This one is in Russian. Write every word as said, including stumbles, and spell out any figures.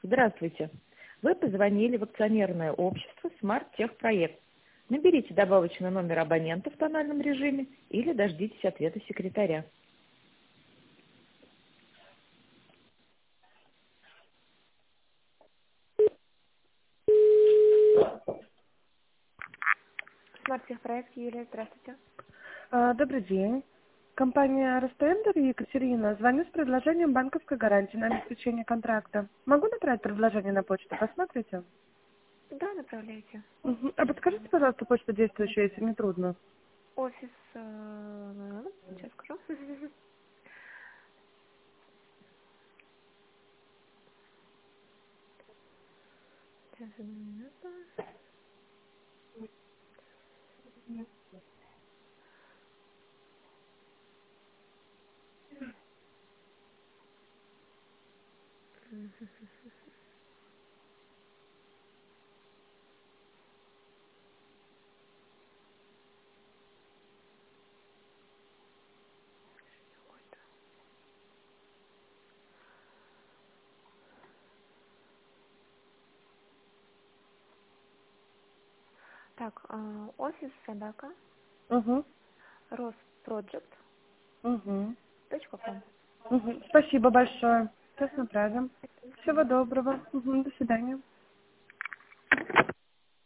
Здравствуйте. Вы позвонили в акционерное общество «Смарт-Техпроект». Наберите добавочный номер абонента в тональном режиме или дождитесь ответа секретаря. «Смарт-Техпроект», Юлия, здравствуйте. А, Добрый день. Компания «Ростендер» Екатерина. Звоню с предложением банковской гарантии на обеспечение контракта. Могу направить предложение на почту? Посмотрите. Да, направляйте. Мгм. А подскажите, пожалуйста, почту действующую, если не трудно. Офис, э, сейчас скажу. Сейчас, одну минуту. Так, э, офис собака, Угу. роспроджект Угу. точка ком. Угу. Спасибо большое. Сейчас направим. Всего доброго. Угу. До свидания.